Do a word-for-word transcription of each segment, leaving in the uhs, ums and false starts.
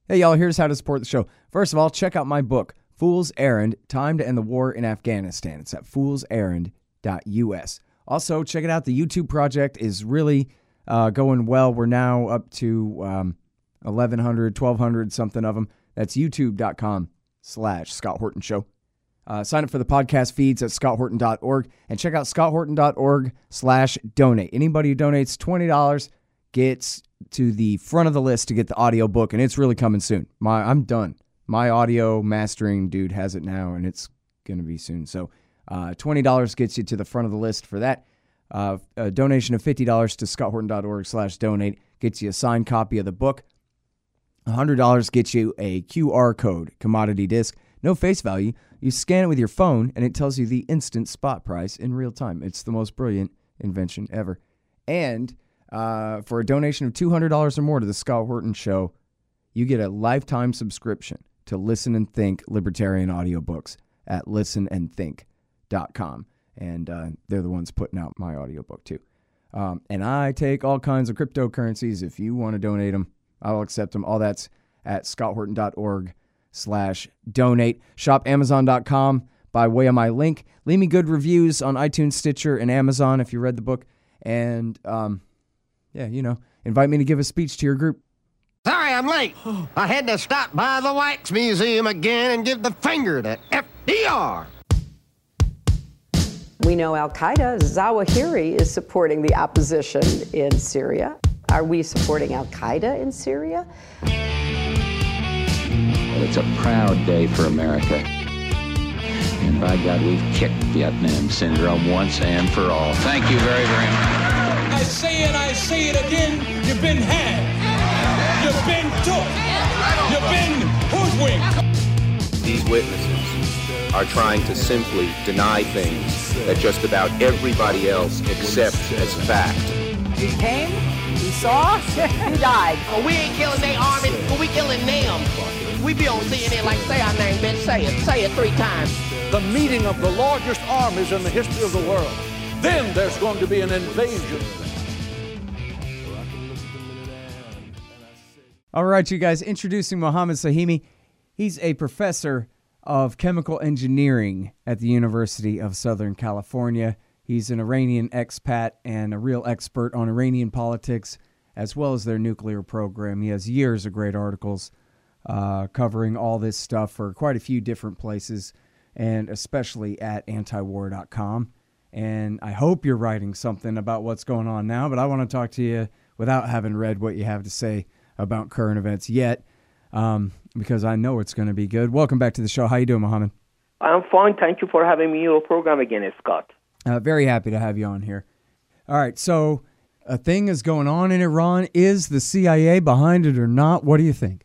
Hey, y'all, here's how to support the show. First of all, check out my book, Fool's Errand, Time to End the War in Afghanistan. It's at fools errand dot U S. Also, check it out. The YouTube project is really uh, going well. We're now up to um, eleven hundred, twelve hundred, something of them. That's youtube.com slash Scott Horton Show. Uh, sign up for the podcast feeds at scott horton dot org and check out scott horton dot org slash donate. Anybody who donates twenty dollars gets to the front of the list to get the audio book, and it's really coming soon. My I'm done. My audio mastering dude has it now, and it's going to be soon. So uh, twenty dollars gets you to the front of the list for that. Uh, a donation of fifty dollars to scott horton dot org slash donate gets you a signed copy of the book. one hundred dollars gets you a Q R code, commodity disc, no face value. You scan it with your phone, and it tells you the instant spot price in real time. It's the most brilliant invention ever. And uh, for a donation of two hundred dollars or more to the Scott Horton Show, you get a lifetime subscription to Listen and Think Libertarian audiobooks at listen and think dot com. And uh, they're the ones putting out my audiobook, too. Um, and I take all kinds of cryptocurrencies. If you want to donate them, I'll accept them. All that's at scott horton dot org slash donate. Shop amazon dot com by way of my link. Leave me good reviews on iTunes, Stitcher, and Amazon if you read the book. And, um, yeah, you know, invite me to give a speech to your group. Sorry I'm late. I had to stop by the Wax Museum again and give the finger to F D R. We know Al-Qaeda, Zawahiri, is supporting the opposition in Syria. Are we supporting Al-Qaeda in Syria? Well, it's a proud day for America. And by God, we've kicked Vietnam syndrome once and for all. Thank you very, very much. I say it, I say it again, you've been had. You've been took. You've been hoodwinked. These witnesses are trying to simply deny things that just about everybody else accepts as fact. He came, he saw, he died. Well, we ain't killing their army, but we killing them. We be on C N N like, say our name, bitch, say it. Say it three times. The meeting of the largest armies in the history of the world. Then there's going to be an invasion. All right, you guys, introducing Mohammed Sahimi. He's a professor of chemical engineering at the University of Southern California. He's an Iranian expat and a real expert on Iranian politics, as well as their nuclear program. He has years of great articles uh, covering all this stuff for quite a few different places, and especially at antiwar dot com. And I hope you're writing something about what's going on now, but I want to talk to you without having read what you have to say about current events yet, um, because I know it's going to be good. Welcome back to the show. How you doing, Mohammed? I'm fine. Thank you for having me on your program again, Scott. Uh, very happy to have you on here. All right, so a thing is going on in Iran. Is the C I A behind it or not? What do you think?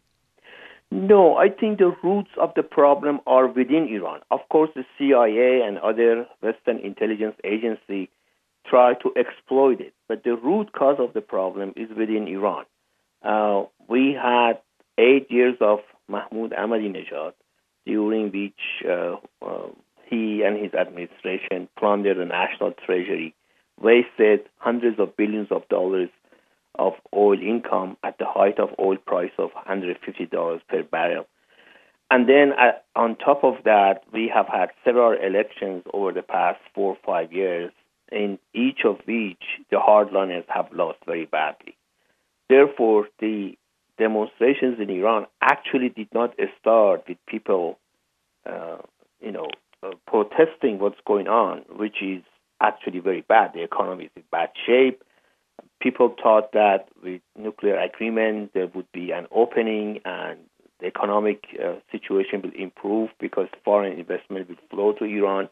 No, I think the roots of the problem are within Iran. Of course, the C I A and other Western intelligence agencies try to exploit it, but the root cause of the problem is within Iran. Uh, we had eight years of Mahmoud Ahmadinejad, during which uh, uh, he and his administration plundered the national treasury, wasted hundreds of billions of dollars of oil income at the height of oil price of one hundred fifty dollars per barrel. And then uh, on top of that, we have had several elections over the past four or five years, in each of which the hardliners have lost very badly. Therefore, the demonstrations in Iran actually did not start with people, uh, you know, uh, protesting what's going on, which is actually very bad. The economy is in bad shape. People thought that with nuclear agreement there would be an opening and the economic uh, situation will improve because foreign investment will flow to Iran.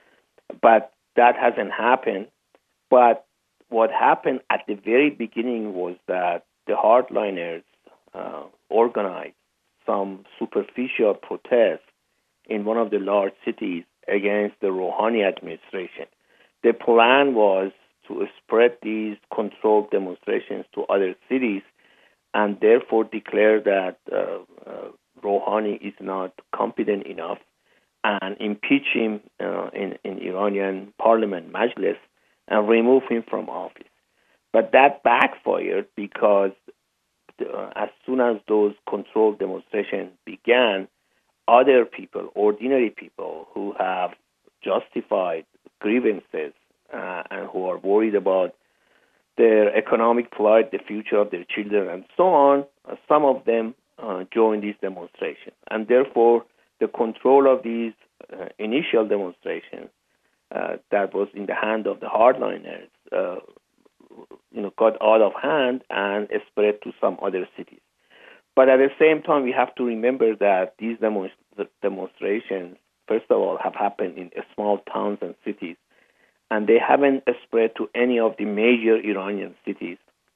But that hasn't happened. But what happened at the very beginning was that the hardliners uh, organized some superficial protests in one of the large cities against the Rouhani administration. The plan was to spread these controlled demonstrations to other cities and therefore declare that uh, uh, Rouhani is not competent enough and impeach him uh, in, in Iranian parliament, Majlis, and remove him from office. But that backfired because uh, as soon as those controlled demonstrations began, other people, ordinary people who have justified grievances uh, and who are worried about their economic plight, the future of their children, and so on, uh, some of them uh, joined these demonstrations. And therefore, the control of these uh, initial demonstrations uh, that was in the hand of the hardliners, uh, you know, got out of hand and spread to some other cities. But at the same time, we have to remember that these demo- demonstrations, first of all, have happened in small towns and cities, and they haven't spread to any of the major Iranian cities,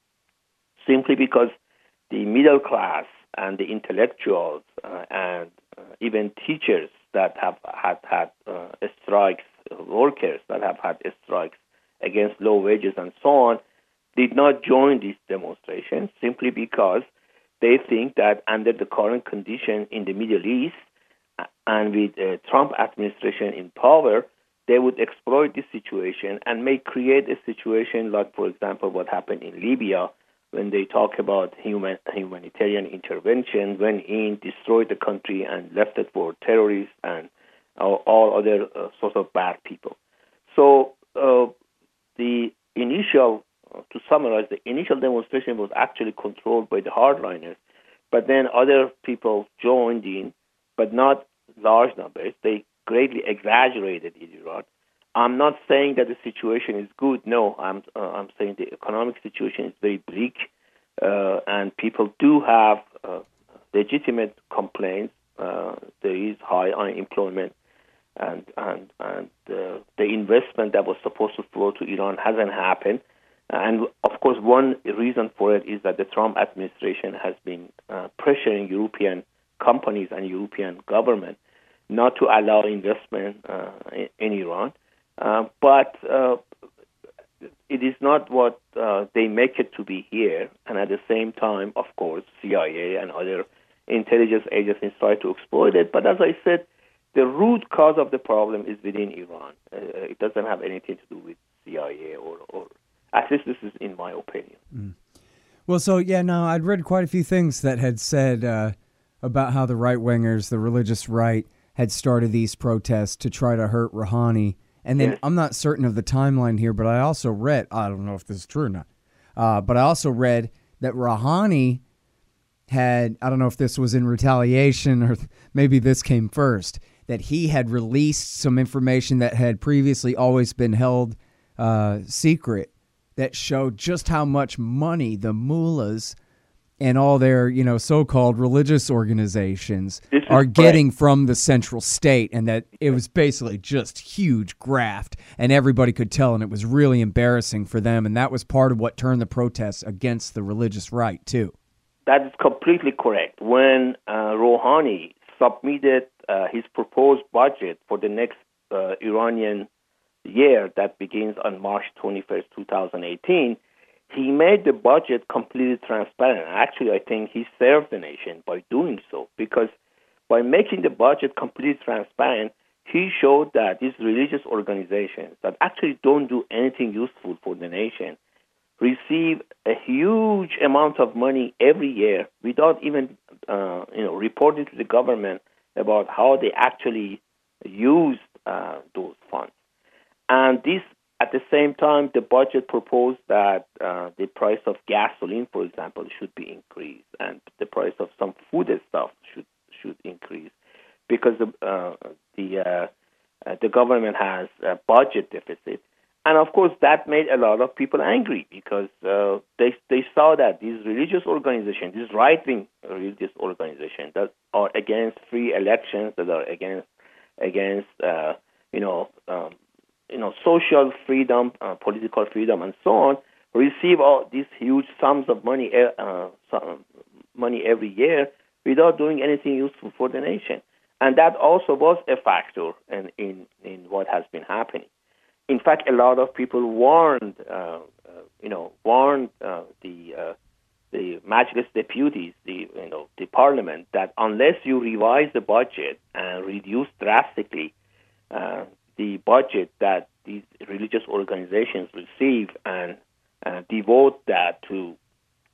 simply because the middle class and the intellectuals uh, and uh, even teachers that have had had uh, strikes, workers that have had strikes against low wages and so on, did not join these demonstrations simply because they think that under the current condition in the Middle East and with the Trump administration in power, they would exploit this situation and may create a situation like, for example, what happened in Libya when they talk about human humanitarian intervention, went in, destroyed the country, and left it for terrorists and all, all other uh, sorts of bad people. So uh, the initial, uh, to summarize, the initial demonstration was actually controlled by the hardliners, but then other people joined in, but not large numbers. They greatly exaggerated in Iran. I'm not saying that the situation is good. No, I'm uh, I'm saying the economic situation is very bleak, uh, and people do have uh, legitimate complaints. Uh, there is high unemployment, and and and uh, the investment that was supposed to flow to Iran hasn't happened. And of course, one reason for it is that the Trump administration has been uh, pressuring European companies and European government not to allow investment uh, in, in Iran. Uh, but uh, it is not what uh, they make it to be here. And at the same time, of course, C I A and other intelligence agencies try to exploit it. But as I said, the root cause of the problem is within Iran. Uh, it doesn't have anything to do with C I A or, or at least this is in my opinion. Mm. Well, so, yeah, no, I'd read quite a few things that had said uh, about how the right-wingers, the religious right, had started these protests to try to hurt Rouhani. And then yes. I'm not certain of the timeline here, but I also read, I don't know if this is true or not, uh, but I also read that Rouhani had, I don't know if this was in retaliation or maybe this came first, that he had released some information that had previously always been held uh, secret that showed just how much money the mullahs and all their, you know, so-called religious organizations are getting correct. From the central state, and that it was basically just huge graft, and everybody could tell, and it was really embarrassing for them, and that was part of what turned the protests against the religious right, too. That is completely correct. When uh, Rouhani submitted uh, his proposed budget for the next uh, Iranian year that begins on March twenty-first, twenty eighteen, he made the budget completely transparent. Actually, I think he served the nation by doing so, because by making the budget completely transparent, he showed that these religious organizations that actually don't do anything useful for the nation receive a huge amount of money every year without even uh, you know, reporting to the government about how they actually used uh, those funds. And this, at the same time, the budget proposed that uh, the price of gasoline, for example, should be increased, and the price of some food and stuff should should increase, because the uh, the uh, uh, the government has a budget deficit, and of course that made a lot of people angry, because uh, they they saw that these religious organizations, these right-wing religious organizations that are against free elections, that are against against uh, you know. Um, you know, social freedom, uh, political freedom, and so on, receive all these huge sums of money, uh, some money every year without doing anything useful for the nation. And that also was a factor in, in, in what has been happening. In fact, a lot of people warned, uh, uh, you know, warned uh, the uh, the Majlis deputies, the you know, the parliament, that unless you revise the budget and reduce drastically uh, the budget that these religious organizations receive and uh, devote that to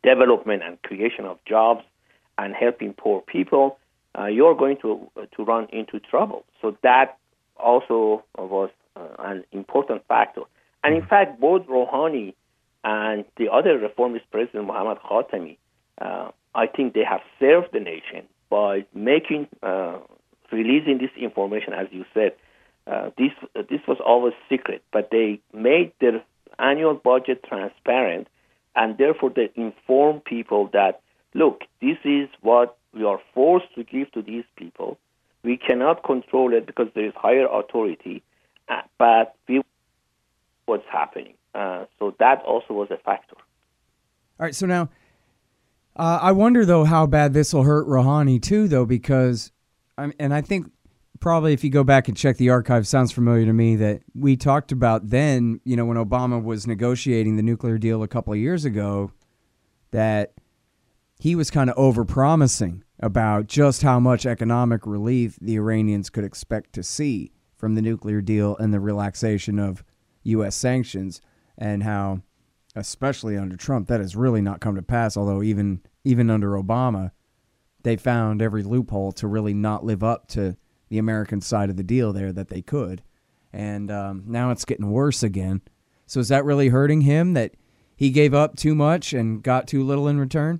development and creation of jobs and helping poor people, uh, you're going to uh, to run into trouble. So that also was uh, an important factor. And in fact, both Rouhani and the other reformist president, Mohammad Khatami, uh, I think they have served the nation by making, uh, releasing this information, as you said. Uh, this uh, this was always secret, but they made their annual budget transparent, and therefore they inform people that, look, this is what we are forced to give to these people. We cannot control it because there is higher authority, uh, but we what's happening. Uh, so that also was a factor. All right, so now uh, I wonder, though, how bad this will hurt Rouhani, too, though, because, um, and I think probably if you go back and check the archive, sounds familiar to me, that we talked about then, you know, when Obama was negotiating the nuclear deal a couple of years ago, that he was kind of over-promising about just how much economic relief the Iranians could expect to see from the nuclear deal and the relaxation of U S sanctions, and how, especially under Trump, that has really not come to pass, although even even under Obama, they found every loophole to really not live up to the American side of the deal there that they could. And um, now it's getting worse again. So is that really hurting him, that he gave up too much and got too little in return?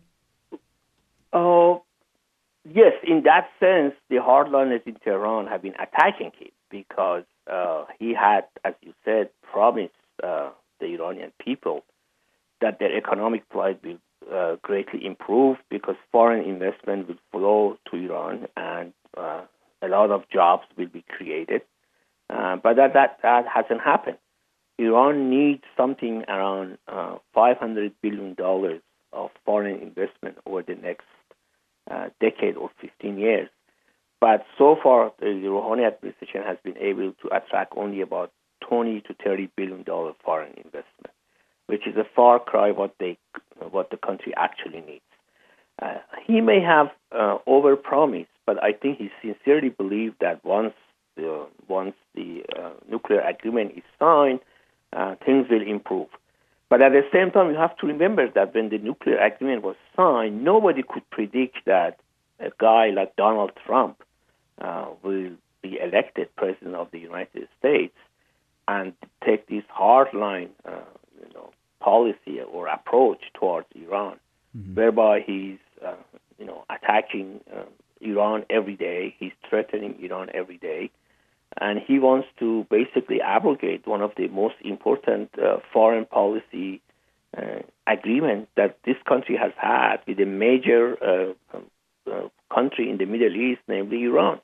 Oh, yes. In that sense, the hardliners in Tehran have been attacking him because uh, he had, as you said, promised uh, the Iranian people that their economic plight will uh, greatly improve because foreign investment will flow to Iran and uh, a lot of jobs will be created. Uh, but that, that, that hasn't happened. Iran needs something around uh, five hundred billion dollars of foreign investment over the next uh, decade or fifteen years. But so far, the Rouhani administration has been able to attract only about twenty to thirty billion dollars foreign investment, which is a far cry what they, what the country actually needs. Uh, he may have uh, overpromised, but I think he sincerely believes that once the once the uh, nuclear agreement is signed, uh, things will improve. But at the same time, you have to remember that when the nuclear agreement was signed, nobody could predict that a guy like Donald Trump uh, will be elected president of the United States and take this hardline, uh, you know, policy or approach towards Iran, mm-hmm. whereby he's, uh, you know, attacking uh, Iran every day. He's threatening Iran every day. And he wants to basically abrogate one of the most important uh, foreign policy uh, agreements that this country has had with a major uh, uh, country in the Middle East, namely Iran.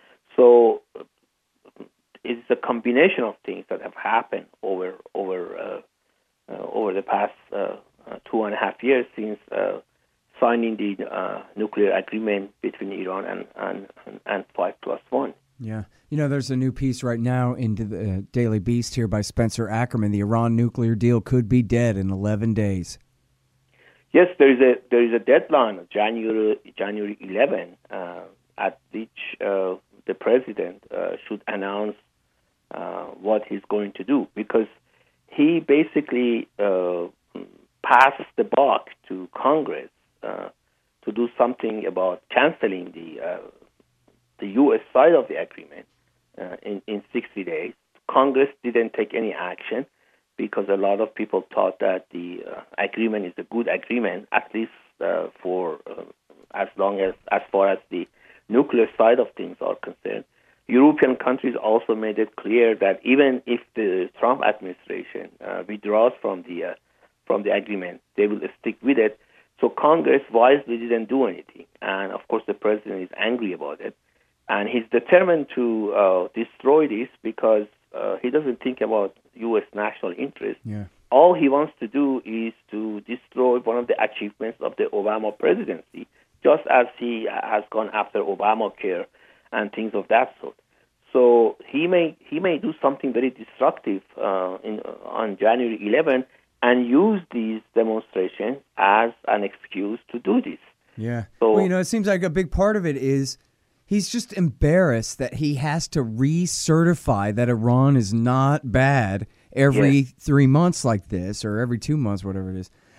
So uh, it's a combination of things that have happened over over uh, uh, over the past uh, uh, two and a half years since uh, signing the uh, nuclear agreement between Iran and and, and, and five plus one. Yeah. You know, there's a new piece right now in the Daily Beast here by Spencer Ackerman. The Iran nuclear deal could be dead in eleven days. Yes, there is a there is a deadline, January January eleventh, uh, at which uh, the president uh, should announce uh, what he's going to do, because he basically uh, passed the buck to Congress uh, to do something about canceling the uh, the U S side of the agreement uh, in, in sixty days. Congress didn't take any action because a lot of people thought that the uh, agreement is a good agreement, at least uh, for uh, as long as, as far as the nuclear side of things are concerned. European countries also made it clear that even if the Trump administration uh, withdraws from the uh, from the agreement, they will stick with it. So Congress wisely didn't do anything, and of course the president is angry about it. And he's determined to uh, destroy this because uh, he doesn't think about U S national interest. Yeah. All he wants to do is to destroy one of the achievements of the Obama presidency, just as he has gone after Obamacare and things of that sort. So he may he may do something very destructive uh, in, on January eleventh and use these demonstrations as an excuse to do this. Yeah. So, well, you know, it seems like a big part of it is he's just embarrassed that he has to recertify that Iran is not bad every yeah. three months like this, or every two months, whatever it is.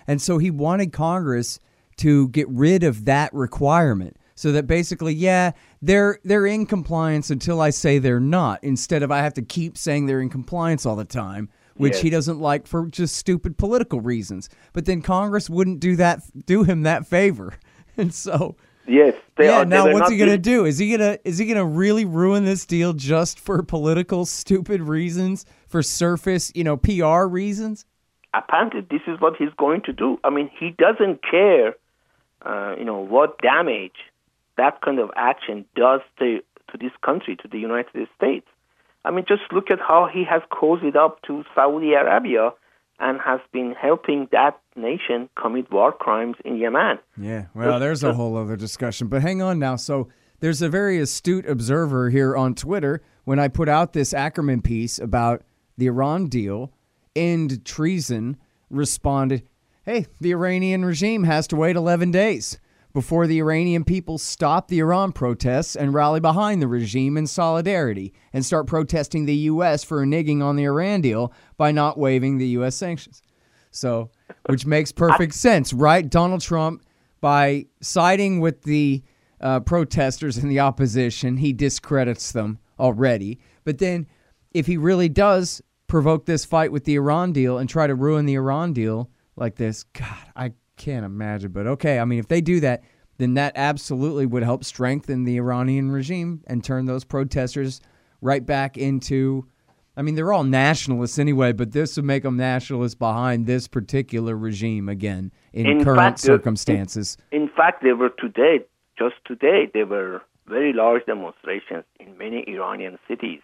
And so he wanted Congress to get rid of that requirement so that basically, yeah, they're they're in compliance until I say they're not, instead of I have to keep saying they're in compliance all the time, which Yes. he doesn't like for just stupid political reasons. But then Congress wouldn't do that, do him that favor. And so, Yes, they yeah, are. now they were what's not he going to doing- do? Is he going to is he going to really ruin this deal just for political stupid reasons, for surface, you know, P R reasons? Apparently, this is what he's going to do. I mean, he doesn't care, uh, you know, what damage that kind of action does to to this country, to the United States. I mean, just look at how he has cozied up to Saudi Arabia and has been helping that nation commit war crimes in Yemen. Yeah, well, there's a whole other discussion. But hang on now. So there's a very astute observer here on Twitter when I put out this Ackerman piece about the Iran deal, end treason, responded, hey, the Iranian regime has to wait eleven days before the Iranian people stop the Iran protests and rally behind the regime in solidarity and start protesting the U S for reneging on the Iran deal by not waiving the U S sanctions. So, which makes perfect sense, right? Donald Trump, by siding with the uh, protesters and the opposition, he discredits them already. But then if he really does provoke this fight with the Iran deal and try to ruin the Iran deal like this, God, I can't imagine. But okay, I mean, if they do that, then that absolutely would help strengthen the Iranian regime and turn those protesters right back into, I mean, they're all nationalists anyway, but this would make them nationalists behind this particular regime again in, In current fact, there- circumstances. In fact, there were today, just today, there were very large demonstrations in many Iranian cities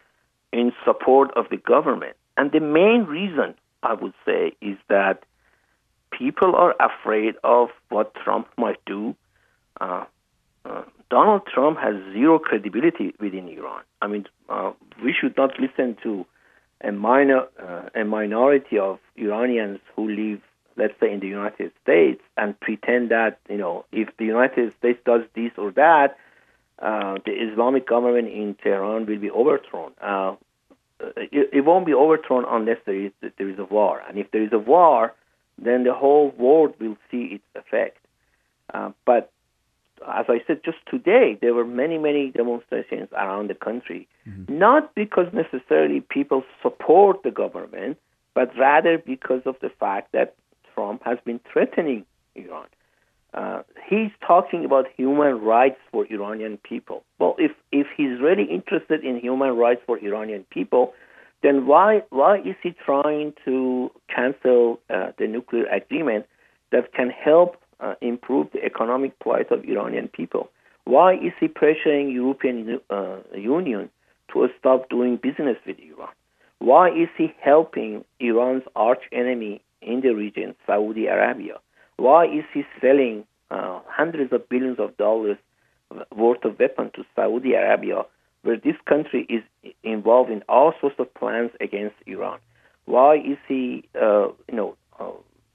in support of the government. And the main reason, I would say, is that people are afraid of what Trump might do. Uh, uh, Donald Trump has zero credibility within Iran. I mean, uh, we should not listen to a minor, uh, a minority of Iranians who live, let's say, in the United States, and pretend that, you know, if the United States does this or that, uh, the Islamic government in Tehran will be overthrown. Uh, it, it won't be overthrown unless there is there is a war, and if there is a war, then the whole world will see its effect. Uh, but as I said, just today, there were many, many demonstrations around the country, mm-hmm. not because necessarily people support the government, but rather because of the fact that Trump has been threatening Iran. Uh, he's talking about human rights for Iranian people. Well, if, if he's really interested in human rights for Iranian people, then why why is he trying to cancel uh, the nuclear agreement that can help uh, improve the economic plight of Iranian people? Why is he pressuring European uh, Union to stop doing business with Iran? Why is he helping Iran's arch enemy in the region, Saudi Arabia? Why is he selling uh, hundreds of billions of dollars worth of weapons to Saudi Arabia, where this country is involved in all sorts of plans against Iran? Why is he, uh, you know, uh,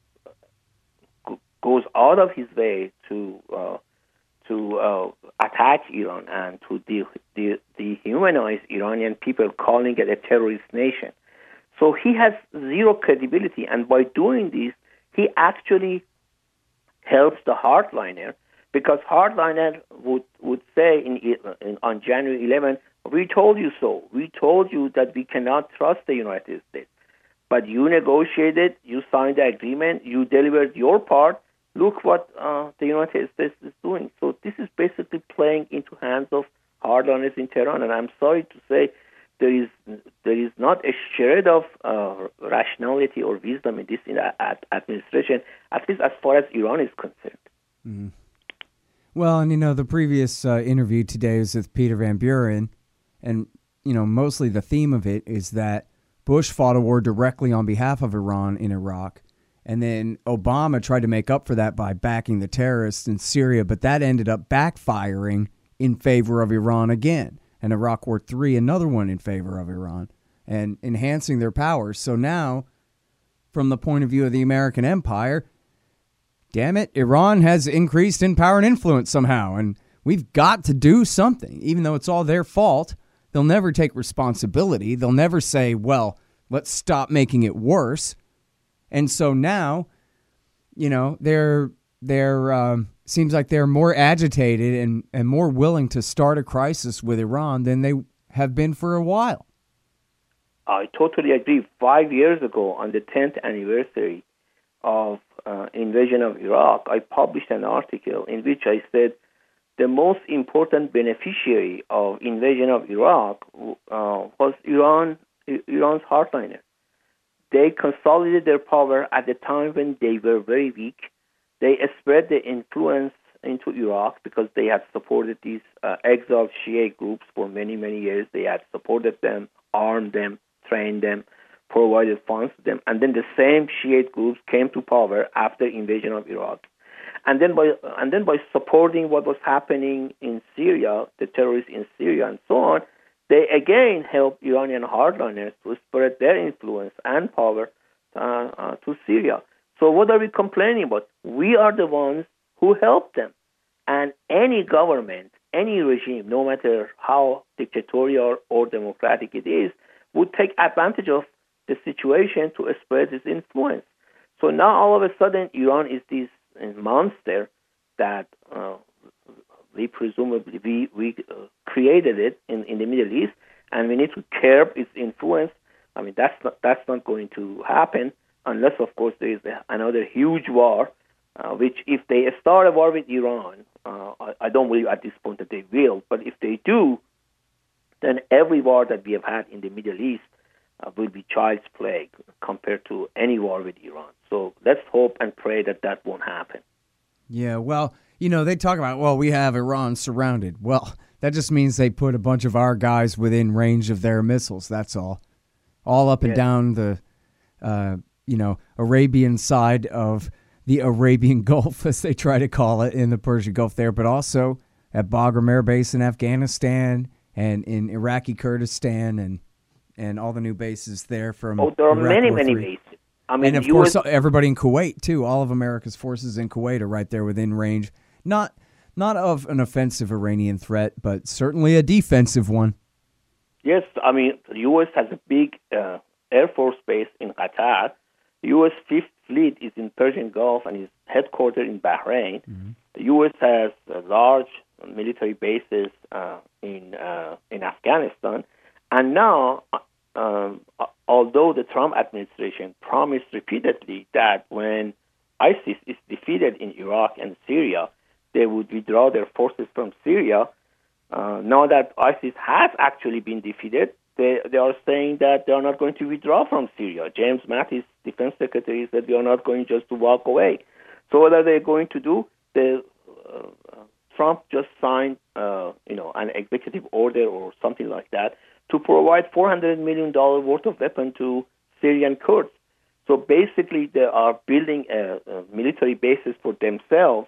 g- goes out of his way to uh, to uh, attack Iran and to de- de- dehumanize Iranian people, calling it a terrorist nation? So he has zero credibility, and by doing this, he actually helps the hardliner, because hardliner would, would say in, in on January eleventh, we told you so. We told you that we cannot trust the United States. But you negotiated, you signed the agreement, you delivered your part. Look what uh, the United States is doing. So this is basically playing into hands of hardliners in Tehran. And I'm sorry to say there is there is not a shred of uh, rationality or wisdom in this in a, at administration, at least as far as Iran is concerned. Mm-hmm. Well, and you know, the previous uh, interview today was with Peter Van Buren, and you know, mostly the theme of it is that Bush fought a war directly on behalf of Iran in Iraq, and then Obama tried to make up for that by backing the terrorists in Syria, but that ended up backfiring in favor of Iran again. And Iraq War Three, another one in favor of Iran, and enhancing their powers. So now, from the point of view of the American empire, damn it, Iran has increased in power and influence somehow, and we've got to do something. Even though it's all their fault, they'll never take responsibility. They'll never say, well, let's stop making it worse. And so now, you know, they're they're um, seems like they're more agitated and, and more willing to start a crisis with Iran than they have been for a while. I totally agree. Five years ago, on the tenth anniversary of uh, invasion of Iraq, I published an article in which I said the most important beneficiary of invasion of Iraq uh, was Iran, Iran's hardliners. They consolidated their power at the time when they were very weak. They spread their influence into Iraq because they had supported these uh, exiled Shia groups for many, many years. They had supported them, armed them, trained them, provided funds to them. And then the same Shiite groups came to power after invasion of Iraq. And then by and then by supporting what was happening in Syria, the terrorists in Syria and so on, they again helped Iranian hardliners to spread their influence and power uh, uh, to Syria. So what are we complaining about? We are the ones who helped them. And any government, any regime, no matter how dictatorial or democratic it is, would take advantage of the situation to spread its influence. So now all of a sudden Iran is this monster that uh, we presumably we, we uh, created it in, in the Middle East, and we need to curb its influence. I mean, that's not that's not going to happen unless, of course, there is a, another huge war. Uh, which, if they start a war with Iran, uh, I, I don't believe at this point that they will. But if they do, then every war that we have had in the Middle East uh, will be child's play compared to any war with Iran. So let's hope and pray that that won't happen. Yeah, well, you know, they talk about, well, we have Iran surrounded. Well, that just means they put a bunch of our guys within range of their missiles. That's all. All up and Yes. down the, uh, you know, Arabian side of the Arabian Gulf, as they try to call it, in the Persian Gulf there, but also at Bagram Air Base in Afghanistan and in Iraqi Kurdistan and and all the new bases there from Oh, there are Iraq many, War many Three. bases. I mean, And of U S course, everybody in Kuwait too. All of America's forces in Kuwait are right there within range. Not not of an offensive Iranian threat, but certainly a defensive one. Yes, I mean, the U S has a big uh, Air Force base in Qatar. U S Fifth Fleet is in Persian Gulf and is headquartered in Bahrain. Mm-hmm. The U S has uh, large military bases uh, in uh, in Afghanistan. And now, um, although the Trump administration promised repeatedly that when ISIS is defeated in Iraq and Syria, they would withdraw their forces from Syria, uh, now that ISIS has actually been defeated, they, they are saying that they are not going to withdraw from Syria. James Mattis, defense secretary, said they are not going just to walk away. So what are they going to do? The, uh, Trump just signed uh, you know, an executive order or something like that to provide four hundred million dollars worth of weapons to Syrian Kurds. So basically, they are building a, a military bases for themselves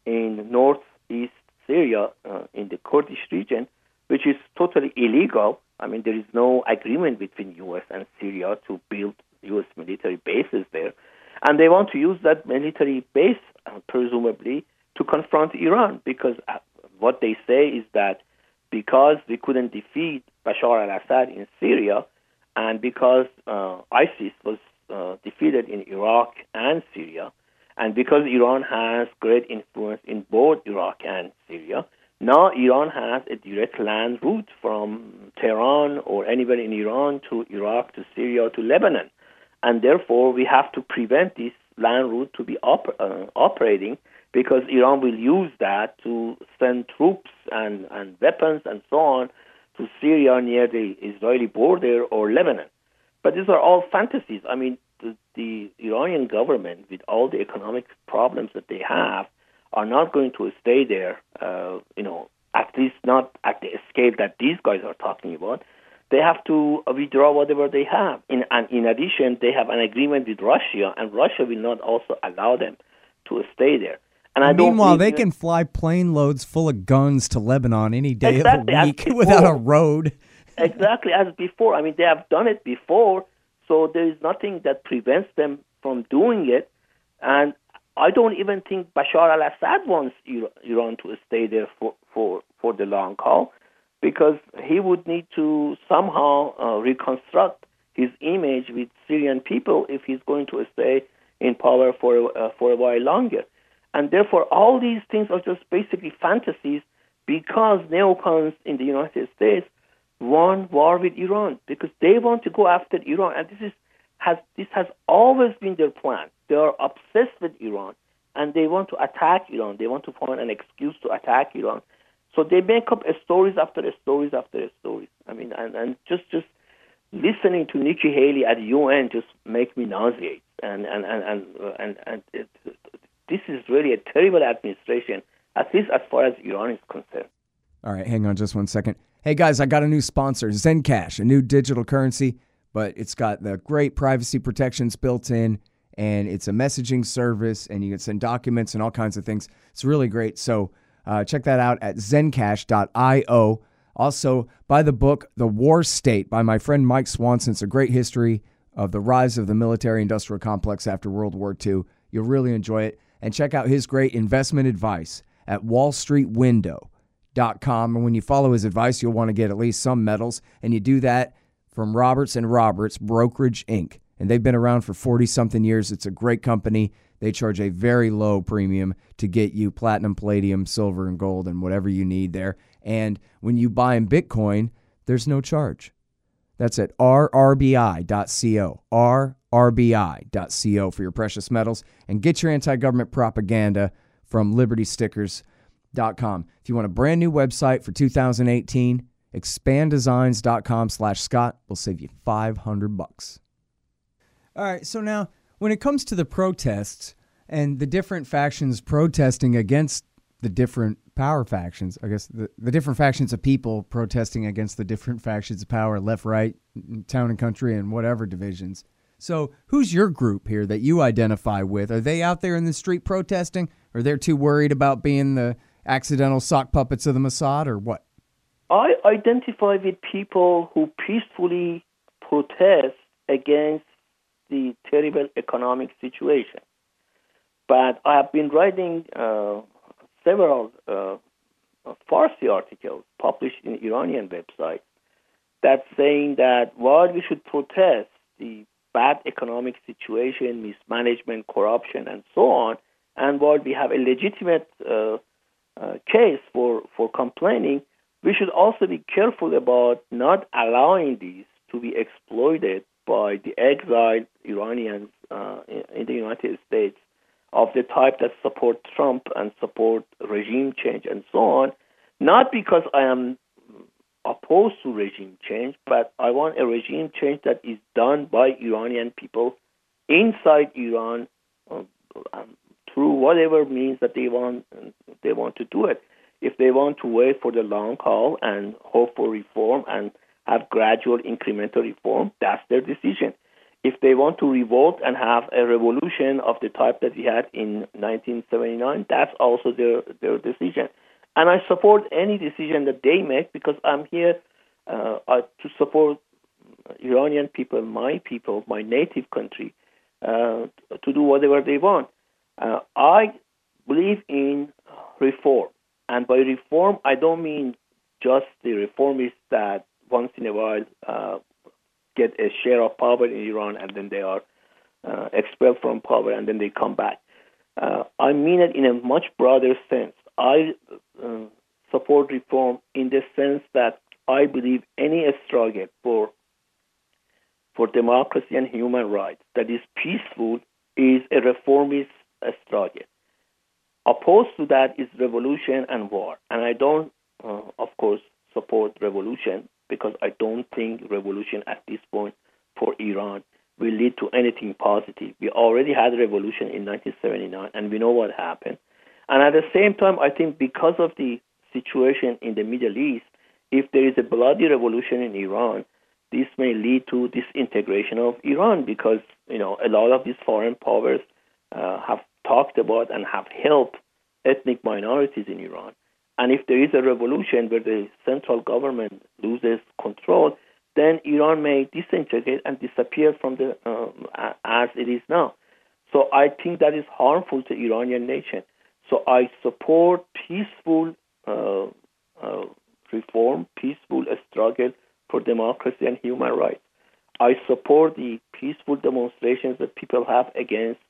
in northeast Syria, uh, in the Kurdish region, which is totally illegal. I mean, there is no agreement between U S and Syria to build U S military bases there. And they want to use that military base, uh, presumably, to confront Iran, because uh, what they say is that because we couldn't defeat Bashar al-Assad in Syria, and because uh, ISIS was uh, defeated in Iraq and Syria, and because Iran has great influence in both Iraq and Syria, now Iran has a direct land route from Tehran or anywhere in Iran to Iraq, to Syria, to Lebanon. And therefore, we have to prevent this land route to be op- uh, operating, because Iran will use that to send troops and, and weapons and so on to Syria near the Israeli border or Lebanon. But these are all fantasies. I mean, the, the Iranian government, with all the economic problems that they have, are not going to stay there, uh, you know, at least not at the scale that these guys are talking about. They have to withdraw whatever they have. In, and in addition, they have an agreement with Russia, and Russia will not also allow them to stay there. And I don't Meanwhile, they even, can fly plane loads full of guns to Lebanon any day exactly, of the week before, without a road. Exactly, as before. I mean, they have done it before, so there is nothing that prevents them from doing it. And I don't even think Bashar al-Assad wants Iran to stay there for, for, for the long haul, because he would need to somehow uh, reconstruct his image with Syrian people if he's going to stay in power for uh, for a while longer. And therefore, all these things are just basically fantasies because neocons in the United States want war with Iran because they want to go after Iran. And this is has this has always been their plan. They are obsessed with Iran, and they want to attack Iran. They want to find an excuse to attack Iran. So they make up stories after stories after stories. I mean, and, and just just listening to Nikki Haley at U N just make me nauseate. And and and and and, and it, this is really a terrible administration, at least as far as Iran is concerned. All right, hang on just one second. Hey guys, I got a new sponsor, Zencash, a new digital currency, but it's got the great privacy protections built in, and it's a messaging service, and you can send documents and all kinds of things. It's really great. So uh, check that out at zencash dot io. Also, buy the book, The War State, by my friend Mike Swanson. It's a great history of the rise of the military-industrial complex after World War Two. You'll really enjoy it. And check out his great investment advice at wall street window dot com. And when you follow his advice, you'll want to get at least some medals. And you do that from Roberts and Roberts Brokerage, Incorporated. And they've been around for forty-something years. It's a great company. They charge a very low premium to get you platinum, palladium, silver, and gold, and whatever you need there. And when you buy in Bitcoin, there's no charge. That's at r r b i dot co, r r b i dot co for your precious metals. And get your anti-government propaganda from liberty stickers dot com. If you want a brand new website for two thousand eighteen, expand designs dot com slash Scott will save you five hundred bucks. All right, so now when it comes to the protests and the different factions protesting against the different power factions, I guess the, the different factions of people protesting against the different factions of power, left, right, town and country, and whatever divisions. So who's your group here that you identify with? Are they out there in the street protesting? Or they're too worried about being the accidental sock puppets of the Mossad, or what? I identify with people who peacefully protest against the terrible economic situation. But I have been writing uh, several uh, Farsi articles published in Iranian websites that saying that while we should protest the bad economic situation, mismanagement, corruption, and so on, and while we have a legitimate uh, uh, case for, for complaining, we should also be careful about not allowing these to be exploited by the exiled Iranians uh, in, in the United States of the type that support Trump and support regime change and so on, not because I am opposed to regime change, but I want a regime change that is done by Iranian people inside Iran uh, um, through whatever means that they want they want to do it. If they want to wait for the long haul and hope for reform and have gradual incremental reform, that's their decision. If they want to revolt and have a revolution of the type that we had in nineteen seventy-nine, that's also their, their decision. And I support any decision that they make because I'm here uh, uh, to support Iranian people, my people, my native country, uh, to do whatever they want. Uh, I believe in reform. And by reform, I don't mean just the reformists that once in a while uh, get a share of power in Iran and then they are uh, expelled from power and then they come back. Uh, I mean it in a much broader sense. I uh, support reform in the sense that I believe any struggle for for democracy and human rights that is peaceful is a reformist struggle. Opposed to that is revolution and war. And I don't, uh, of course, support revolution because I don't think revolution at this point for Iran will lead to anything positive. We already had a revolution in nineteen seventy-nine, and we know what happened. And at the same time, I think because of the situation in the Middle East, if there is a bloody revolution in Iran, this may lead to disintegration of Iran because, you know, a lot of these foreign powers uh, have talked about and have helped ethnic minorities in Iran. And if there is a revolution where the central government loses control, then Iran may disintegrate and disappear from the um, as it is now. So I think that is harmful to Iranian nation. So I support peaceful uh, uh, reform, peaceful struggle for democracy and human rights. I support the peaceful demonstrations that people have against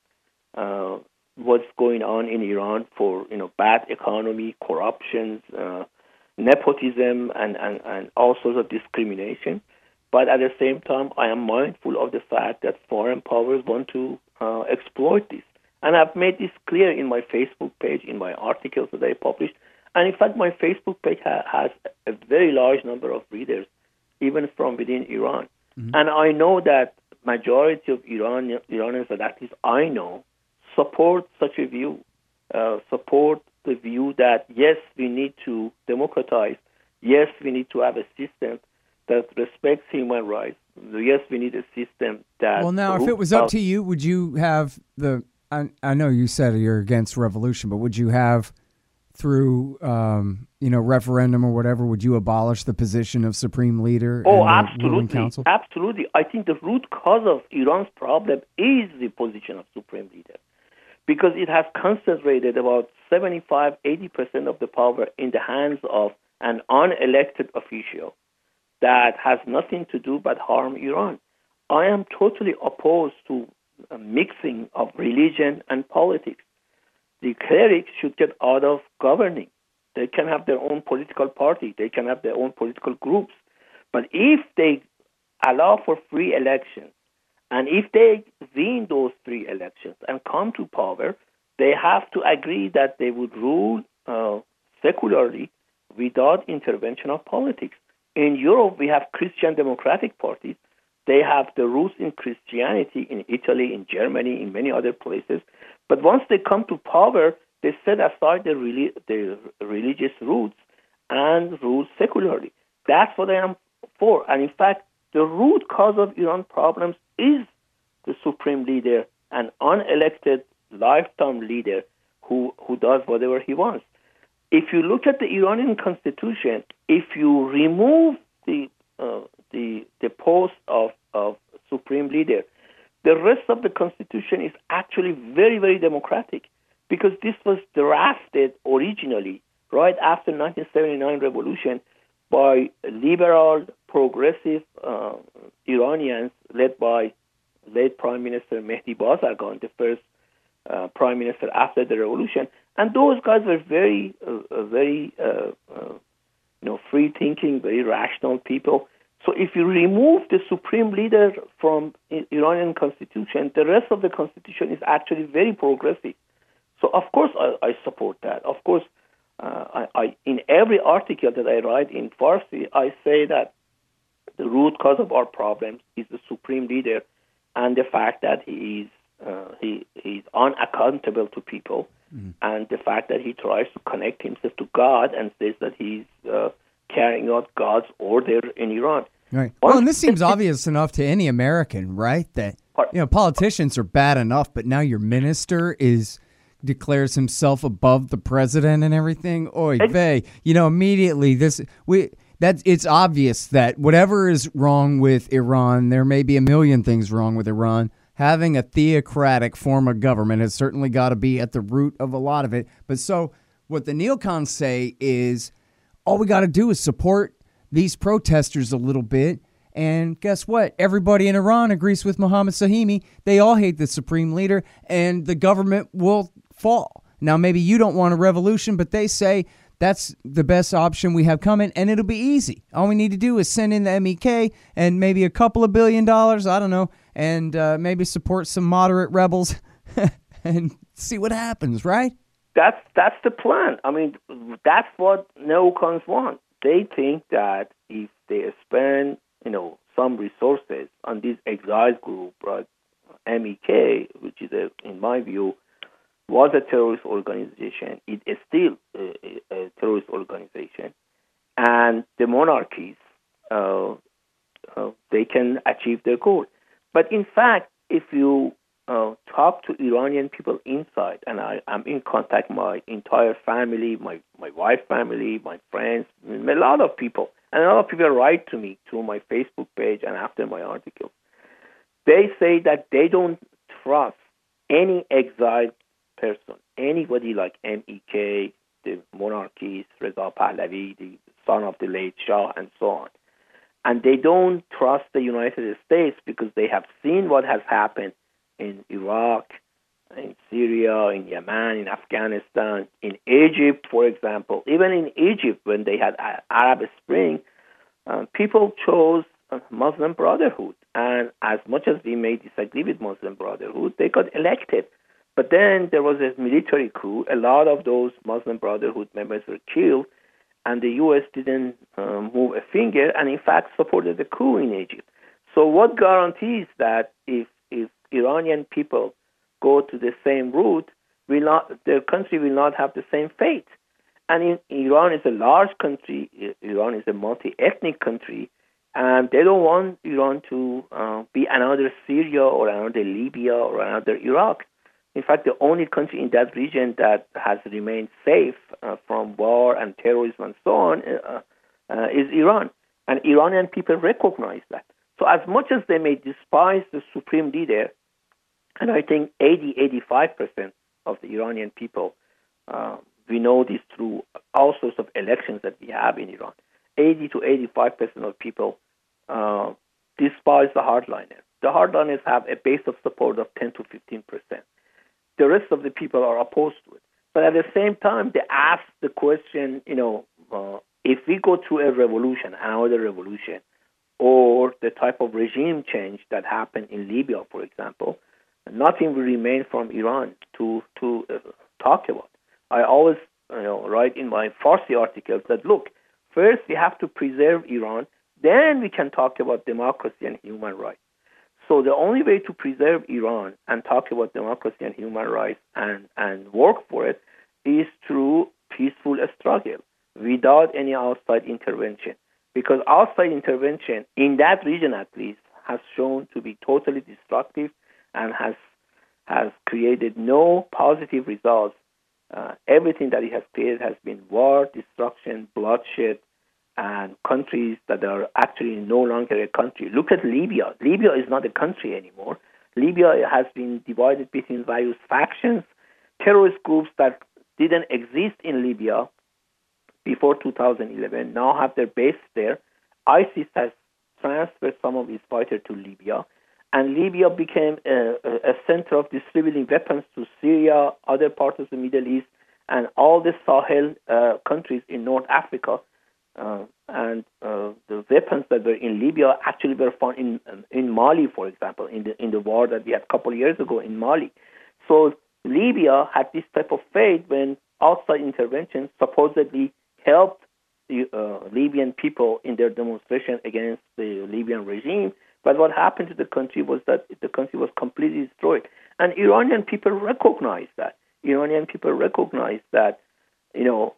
uh, what's going on in Iran for, you know, bad economy, corruption, uh, nepotism, and, and, and all sorts of discrimination. But at the same time, I am mindful of the fact that foreign powers want to uh, exploit this. And I've made this clear in my Facebook page, in my articles that I published. And in fact, my Facebook page ha- has a very large number of readers, even from within Iran. Mm-hmm. And I know that majority of Iran, Iranians, that at least I know, support such a view, uh, support the view that, yes, we need to democratize, yes, we need to have a system that respects human rights, yes, we need a system that... Well, now, if it was up to you, would you have the... I, I know you said you're against revolution, but would you have, through, um, you know, referendum or whatever, would you abolish the position of supreme leader? Oh, and absolutely. Council? Absolutely. I think the root cause of Iran's problem is the position of supreme leader, because it has concentrated about seventy-five, eighty percent of the power in the hands of an unelected official that has nothing to do but harm Iran. I am totally opposed to a mixing of religion and politics. The clerics should get out of governing. They can have their own political party. They can have their own political groups. But if they allow for free elections, and if they win those free elections and come to power, they have to agree that they would rule uh, secularly without intervention of politics. In Europe, we have Christian democratic parties. They have the roots in Christianity in Italy, in Germany, in many other places. But once they come to power, they set aside the, relig- the religious roots and rule secularly. That's what I am for. And in fact, the root cause of Iran problems is the supreme leader, an unelected lifetime leader who, who does whatever he wants. If you look at the Iranian constitution, if you remove the uh, the the post of, of supreme leader, the rest of the constitution is actually very, very democratic, because this was drafted originally right after nineteen seventy-nine revolution by liberal, progressive uh, Iranians led by late Prime Minister Mehdi Bazargan, the first uh, prime minister after the revolution. And those guys were very, uh, very, uh, uh, you know, free-thinking, very rational people. So if you remove the supreme leader from Iranian constitution, the rest of the constitution is actually very progressive. So of course I, I support that. Of course, uh, I, I in every article that I write in Farsi, I say that the root cause of our problems is the supreme leader and the fact that he is uh, he he's unaccountable to people, mm-hmm. and the fact that he tries to connect himself to God and says that he's uh, carrying out God's order in Iran. Right. Well, and this seems obvious enough to any American, right? That, you know, politicians are bad enough, but now your minister is declares himself above the president and everything. Oy vey. You know, immediately this we that it's obvious that whatever is wrong with Iran, there may be a million things wrong with Iran. Having a theocratic form of government has certainly got to be at the root of a lot of it. But so what the neocons say is all we got to do is support these protesters a little bit. And guess what? Everybody in Iran agrees with Mohammad Sahimi. They all hate the supreme leader, and the government will fall. Now, maybe you don't want a revolution, but they say that's the best option we have coming, and it'll be easy. All we need to do is send in the M E K and maybe a couple of billion dollars, I don't know, and uh, maybe support some moderate rebels and see what happens, right? That's that's the plan. I mean, that's what neocons want. They think that if they spend, you know, some resources on this exiled group, right, M E K, which is, a, in my view, was a terrorist organization. It is still a, a terrorist organization. And the monarchies, uh, uh, they can achieve their goal. But in fact, if you uh, talk to Iranian people inside, and I, I'm in contact with my entire family, my, my wife's family, my friends, a lot of people, and a lot of people write to me through my Facebook page and after my articles. They say that they don't trust any exiled person, anybody like M E K, the monarchies, Reza Pahlavi, the son of the late Shah, and so on. And they don't trust the United States because they have seen what has happened in Iraq, in Syria, in Yemen, in Afghanistan, in Egypt, for example. Even in Egypt, when they had Arab Spring, uh, people chose uh, Muslim Brotherhood. And as much as we may disagree with Muslim Brotherhood, they got elected. But then there was a military coup. A lot of those Muslim Brotherhood members were killed, and the U S didn't uh, move a finger, and in fact supported the coup in Egypt. So what guarantees that if if Iranian people go to the same route, will not their country will not have the same fate? And in, Iran is a large country. Iran is a multi-ethnic country, and they don't want Iran to uh, be another Syria or another Libya or another Iraq. In fact, the only country in that region that has remained safe uh, from war and terrorism and so on uh, uh, is Iran. And Iranian people recognize that. So as much as they may despise the supreme leader, and I think eighty, eighty-five percent of the Iranian people, uh, we know this through all sorts of elections that we have in Iran, eighty to eighty-five percent of people uh, despise the hardliners. The hardliners have a base of support of ten to fifteen percent. The rest of the people are opposed to it. But at the same time, they ask the question, you know, uh, if we go through a revolution, another revolution, or the type of regime change that happened in Libya, for example, nothing will remain from Iran to to uh, talk about. I always you know, write in my Farsi articles that, look, first we have to preserve Iran, then we can talk about democracy and human rights. So the only way to preserve Iran and talk about democracy and human rights and, and work for it is through peaceful struggle without any outside intervention. Because outside intervention, in that region at least, has shown to be totally destructive and has has created no positive results. Uh, everything that it has created has been war, destruction, bloodshed, and countries that are actually no longer a country. Look at Libya. Libya is not a country anymore. Libya has been divided between various factions, terrorist groups that didn't exist in Libya before two thousand eleven now have their base there. ISIS has transferred some of its fighters to Libya, and Libya became a, a center of distributing weapons to Syria, other parts of the Middle East, and all the Sahel uh, countries in North Africa. Uh, and uh, the weapons that were in Libya actually were found in in Mali, for example, in the in the war that we had a couple of years ago in Mali. So Libya had this type of fate when outside intervention supposedly helped the uh, Libyan people in their demonstration against the Libyan regime. But what happened to the country was that the country was completely destroyed. And Iranian people recognize that. Iranian people recognize that, you know,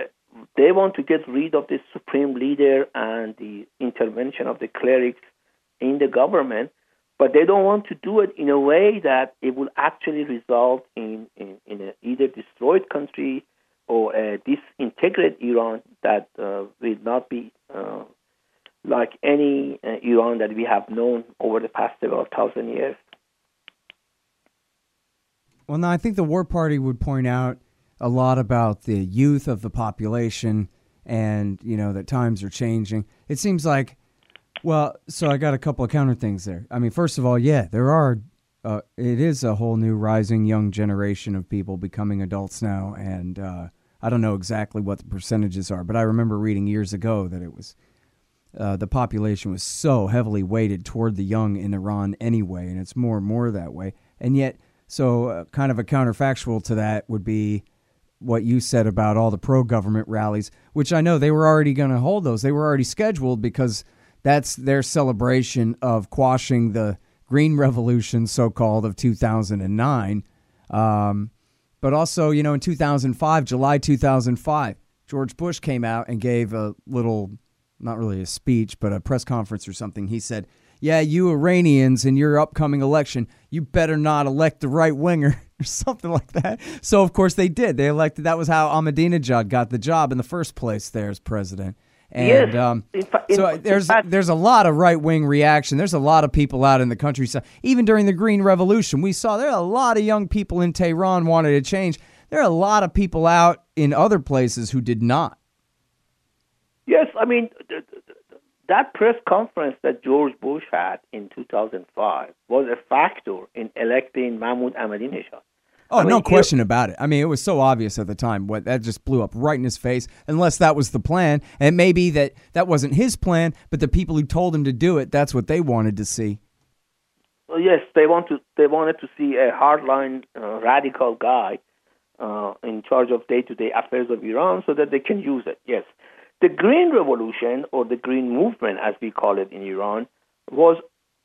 they want to get rid of the supreme leader and the intervention of the clerics in the government, but they don't want to do it in a way that it will actually result in, in, in a either destroyed country or a disintegrated Iran that uh, will not be uh, like any uh, Iran that we have known over the past several thousand years. Well, now I think the War Party would point out a lot about the youth of the population and, you know, that times are changing. It seems like, well, so I got a couple of counter things there. I mean, first of all, yeah, there are, uh, it is a whole new rising young generation of people becoming adults now. And uh, I don't know exactly what the percentages are, but I remember reading years ago that it was, uh, the population was so heavily weighted toward the young in Iran anyway, and it's more and more that way. And yet, so uh, kind of a counterfactual to that would be what you said about all the pro-government rallies, which I know they were already going to hold those. They were already scheduled because that's their celebration of quashing the Green Revolution, so-called, of two thousand nine. Um, but also, you know, in two thousand five, July two thousand five, George Bush came out and gave a little, not really a speech, but a press conference or something. He said, yeah, you Iranians in your upcoming election, you better not elect the right-winger or something like that. So, of course, they did. They elected. That was how Ahmadinejad got the job in the first place there as president. And yes. um, in fa- in, so there's fact, there's a lot of right-wing reaction. There's a lot of people out in the countryside. Even during the Green Revolution, we saw there are a lot of young people in Tehran wanted to change. There are a lot of people out in other places who did not. Yes, I mean, th- th- that press conference that George Bush had in two thousand five was a factor in electing Mahmoud Ahmadinejad. Oh, I mean, no here- question about it. I mean, it was so obvious at the time. What that just blew up right in his face, unless that was the plan. And it may be that that wasn't his plan, but the people who told him to do it, that's what they wanted to see. Well, yes, they want to. They wanted to see a hardline, uh, radical guy uh, in charge of day-to-day affairs of Iran, so that they can use it. Yes, the Green Revolution, or the Green Movement, as we call it in Iran, was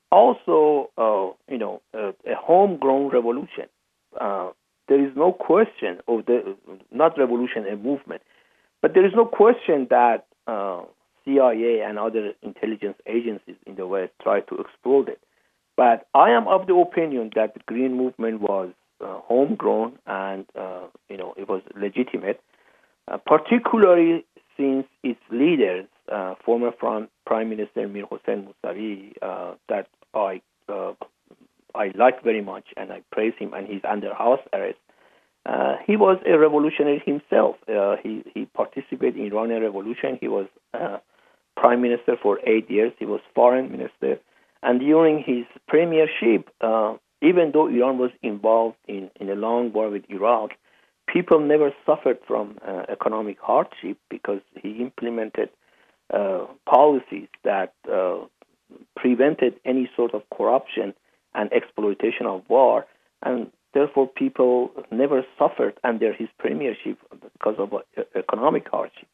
also, uh, you know, a, a homegrown revolution. Uh, there is no question of the not revolution, a movement, but there is no question that uh, C I A and other intelligence agencies in the West tried to explode it. But I am of the opinion that the Green Movement was uh, homegrown and, uh, you know, it was legitimate, uh, particularly since its leaders, uh, former Prime Minister Mir Hossein Mousavi, uh, that I uh, I like very much and I praise him, and he's under house arrest. Uh, he was a revolutionary himself. Uh, he, he participated in Iranian Revolution. He was uh, Prime Minister for eight years. He was Foreign Minister. And during his premiership, uh, even though Iran was involved in, in a long war with Iraq, people never suffered from uh, economic hardship because he implemented uh, policies that uh, prevented any sort of corruption and exploitation of war. And therefore, people never suffered under his premiership because of uh, economic hardship.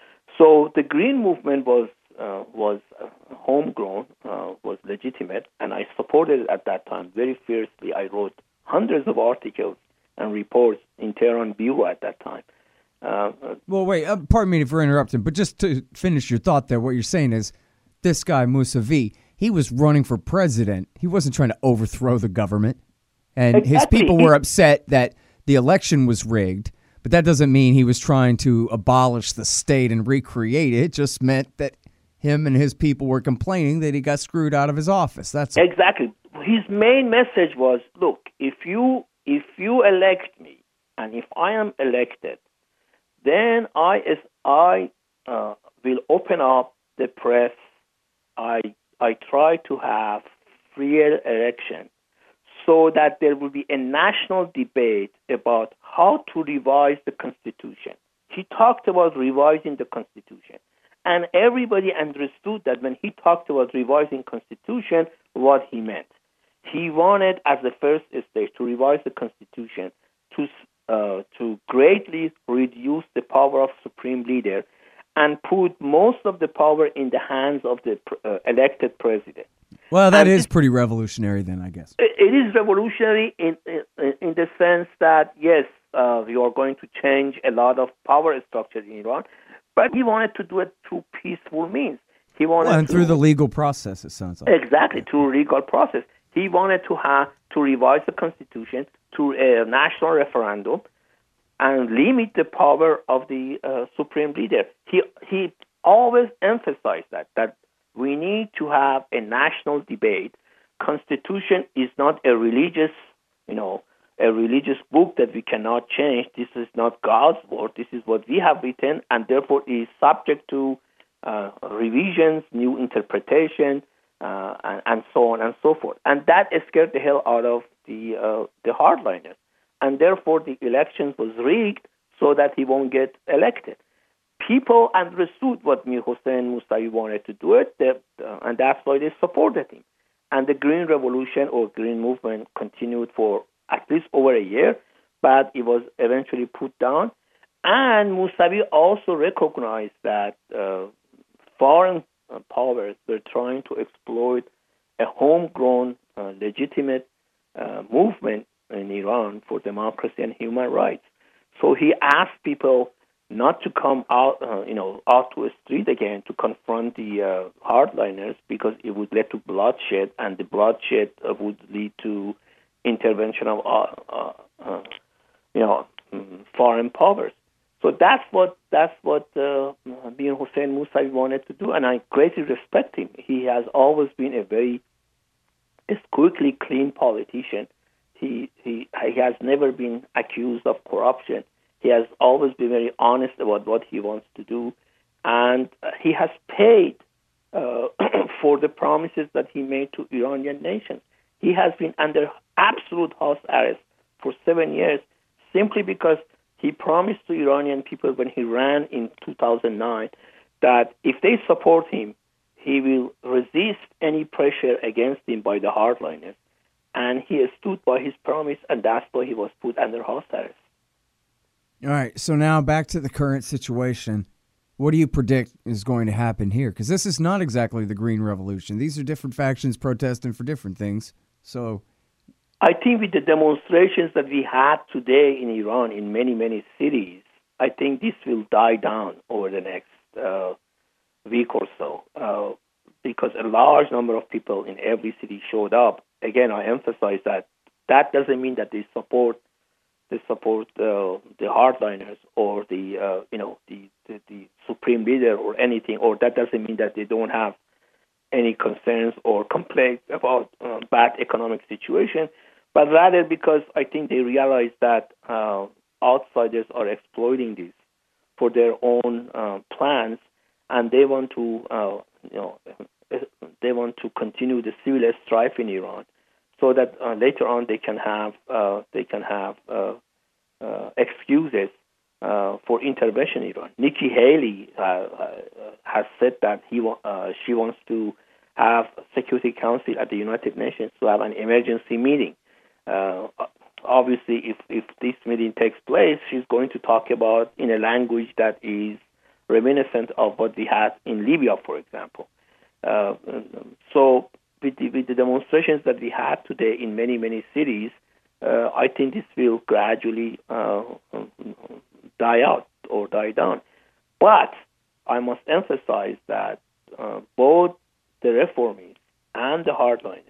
So the Green Movement was Uh, was uh, homegrown, uh, was legitimate, and I supported it at that time very fiercely. I wrote hundreds of articles and reports in Tehran Bureau at that time. Uh, well, wait, uh, pardon me for interrupting, but just to finish your thought there, what you're saying is this guy, Mousavi, he was running for president. He wasn't trying to overthrow the government. And exactly. his people were upset that the election was rigged, but that doesn't mean he was trying to abolish the state and recreate it. It just meant that him and his people were complaining that he got screwed out of his office. That's all. Exactly. His main message was, look, if you if you elect me, and if I am elected, then I I uh, will open up the press. I I try to have freer election, so that there will be a national debate about how to revise the Constitution. He talked about revising the Constitution. And everybody understood that when he talked about revising Constitution, what he meant. He wanted, as the first stage, to revise the Constitution to uh, to greatly reduce the power of Supreme Leader and put most of the power in the hands of the uh, elected president. Well, that and is pretty revolutionary then, I guess. It, it is revolutionary in, in, in the sense that, yes, uh, we are going to change a lot of power structure in Iran, but he wanted to do it through peaceful means. He wanted well, and to, through the legal process, it sounds like. Exactly, through legal process. He wanted to have to revise the Constitution through a national referendum and limit the power of the uh, Supreme Leader. He he always emphasized that, that we need to have a national debate. Constitution is not a religious, you know, a religious book that we cannot change. This is not God's word. This is what we have written, and therefore is subject to uh, revisions, new interpretation, uh, and, and so on and so forth. And that scared the hell out of the uh, the hardliners. And therefore, the elections was rigged so that he won't get elected. People understood what Mir Hossein Mousavi wanted to do it, they, uh, and that's why they supported him. And the Green Revolution or Green Movement continued for at least over a year, but it was eventually put down. And Mousavi also recognized that uh, foreign uh, powers were trying to exploit a homegrown, uh, legitimate uh, movement in Iran for democracy and human rights. So he asked people not to come out, uh, you know, out to the street again to confront the uh, hardliners because it would lead to bloodshed, and the bloodshed uh, would lead to intervention of, uh, uh, uh, you know, foreign powers. So that's what that's what uh, Mir Hossein Mousavi wanted to do, and I greatly respect him. He has always been a very quickly clean politician. He he he has never been accused of corruption. He has always been very honest about what he wants to do, and he has paid uh, for the promises that he made to Iranian nations. He has been under absolute house arrest for seven years simply because he promised to Iranian people when he ran in two thousand nine that if they support him, he will resist any pressure against him by the hardliners. And he stood by his promise, and that's why he was put under house arrest. All right, so now back to the current situation. What do you predict is going to happen here? Because this is not exactly the Green Revolution. These are different factions protesting for different things. So, I think with the demonstrations that we had today in Iran in many, many cities, I think this will die down over the next uh, week or so, uh, because a large number of people in every city showed up. Again, I emphasize that that doesn't mean that they support they support uh, the hardliners or the uh, you know the, the the supreme leader or anything, or that doesn't mean that they don't have any concerns or complaints about uh, bad economic situation, but rather because I think they realize that uh, outsiders are exploiting this for their own uh, plans, and they want to uh, you know they want to continue the civil strife in Iran, so that uh, later on they can have uh, they can have uh, uh, excuses uh, for intervention in Iran. Nikki Haley uh, uh, has said that he wa- uh, she wants to have Security Council at the United Nations to have an emergency meeting. Uh, obviously, if if this meeting takes place, she's going to talk about in a language that is reminiscent of what we had in Libya, for example. Uh, so with the, with the demonstrations that we had today in many, many cities, uh, I think this will gradually uh, die out or die down. But I must emphasize that uh, both the reformists and the hardliners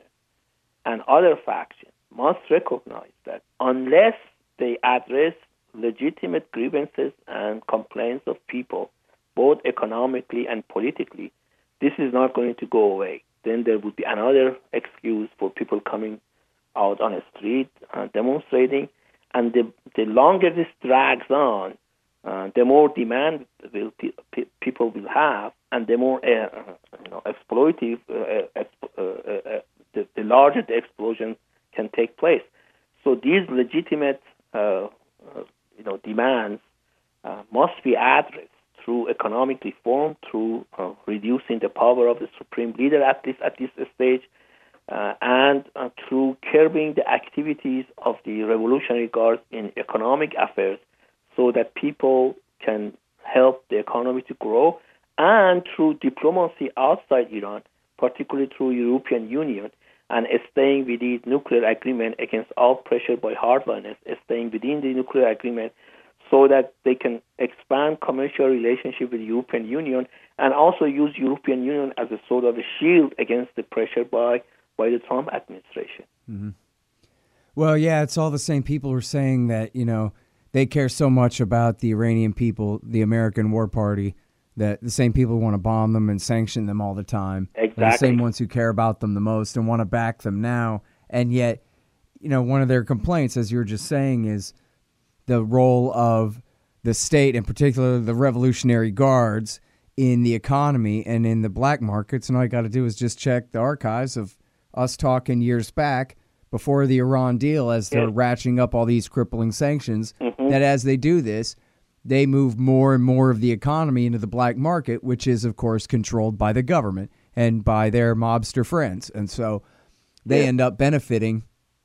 and other factions must recognize that unless they address legitimate grievances and complaints of people, both economically and politically, this is not going to go away. Then there would be another excuse for people coming out on the street uh, demonstrating, and the the longer this drags on, uh, the more demand will pe- pe- people will have, and the more uh, you know, exploitive, uh, uh, uh, uh, the, the larger the explosion can take place. So these legitimate, uh, uh, you know, demands uh, must be addressed through economic reform, through uh, reducing the power of the supreme leader at this at this stage, uh, and uh, through curbing the activities of the Revolutionary Guards in economic affairs, so that people can help the economy to grow, and through diplomacy outside Iran, particularly through European Union, and staying within nuclear agreement against all pressure by hardliners, staying within the nuclear agreement, so that they can expand commercial relationship with the European Union and also use European Union as a sort of a shield against the pressure by, by the Trump administration. Mm-hmm. Well, yeah, it's all the same people who are saying that, you know, they care so much about the Iranian people, the American War Party, that the same people want to bomb them and sanction them all the time. Exactly. They're the same ones who care about them the most and want to back them now. And yet, you know, one of their complaints, as you were just saying, is the role of the state, in particular the Revolutionary Guards, in the economy and in the black markets. And all you got to do is just check the archives of us talking years back before the Iran deal, as they're yeah. ratcheting up all these crippling sanctions, mm-hmm. that as they do this, they move more and more of the economy into the black market, which is, of course, controlled by the government and by their mobster friends. And so they yeah. end up benefiting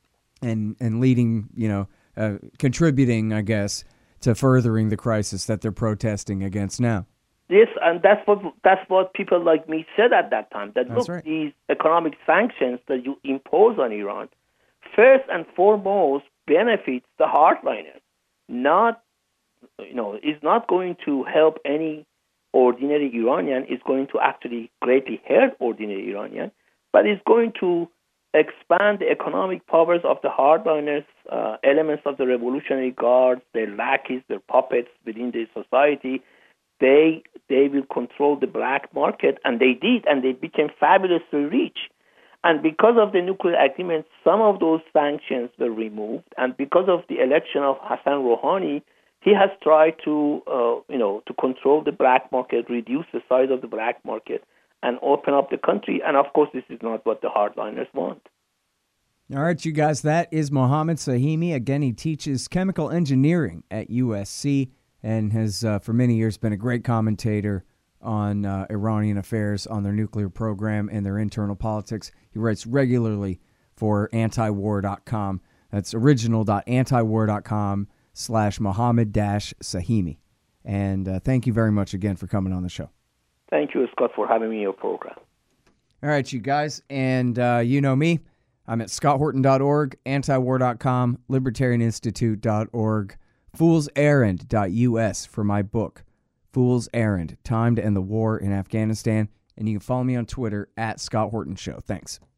and, and leading, you know, Uh, contributing, I guess, to furthering the crisis that they're protesting against now. Yes, and that's what that's what people like me said at that time. That that's look, right. these economic sanctions that you impose on Iran, first and foremost, benefits the hardliners. Not, you know, is not going to help any ordinary Iranian. It's going to actually greatly hurt ordinary Iranian, but it's going to expand the economic powers of the hardliners, uh, elements of the Revolutionary Guards, their lackeys, their puppets within the society. They they will control the black market, and they did, and they became fabulously rich. And because of the nuclear agreement, some of those sanctions were removed, and because of the election of Hassan Rouhani, he has tried to uh, you know to control the black market, reduce the size of the black market, and open up the country. And of course, this is not what the hardliners want. All right, you guys, that is Mohammed Sahimi. Again, he teaches chemical engineering at U S C and has uh, for many years been a great commentator on uh, Iranian affairs, on their nuclear program and their internal politics. He writes regularly for antiwar dot com. That's original.antiwar.com slash Mohammed dash Sahimi. And uh, thank you very much again for coming on the show. Thank you, Scott, for having me in your program. All right, you guys, and uh, you know me. I'm at scott horton dot org, antiwar dot com, libertarian institute dot org, fools errand dot U S for my book, Fool's Errand, Time to End the War in Afghanistan. And you can follow me on Twitter at Scott Horton Show. Thanks.